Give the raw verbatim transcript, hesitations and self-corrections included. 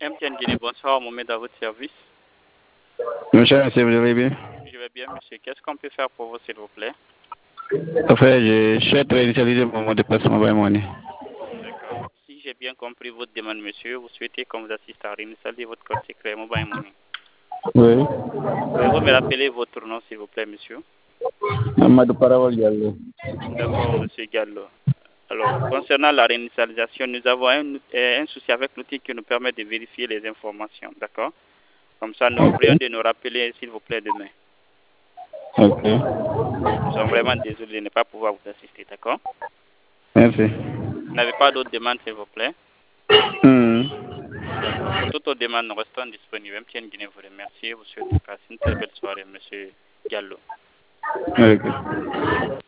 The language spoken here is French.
M T N Guinée, bonsoir, Mohamed à votre service. Monsieur, est-ce que vous allez bien? Je vais bien, monsieur. Qu'est-ce qu'on peut faire pour vous, s'il vous plaît? Enfin, je souhaite réinitialiser mon déplacement by money. D'accord. Si j'ai bien compris votre demande, monsieur, vous souhaitez qu'on vous assiste à réinitialiser votre code secret Mobile Money. Oui. Pouvez-vous me rappeler votre nom, s'il vous plaît, monsieur? Amadou Parawal Diallo. D'accord, monsieur Gallo. Alors, concernant la réinitialisation, nous avons un, un souci avec l'outil qui nous permet de vérifier les informations. D'accord? Comme ça, nous vous prions de nous rappeler, s'il vous plaît, demain. Ok. Nous sommes vraiment désolés de ne pas pouvoir vous assister. D'accord? Merci. Vous n'avez pas d'autres demandes, s'il vous plaît? Hmm. D'accord. Pour toutes vos demandes, nous restons disponibles. M T N Guinée vous remercie. Vous souhaite de passer une très belle soirée, monsieur Gallo. Ok.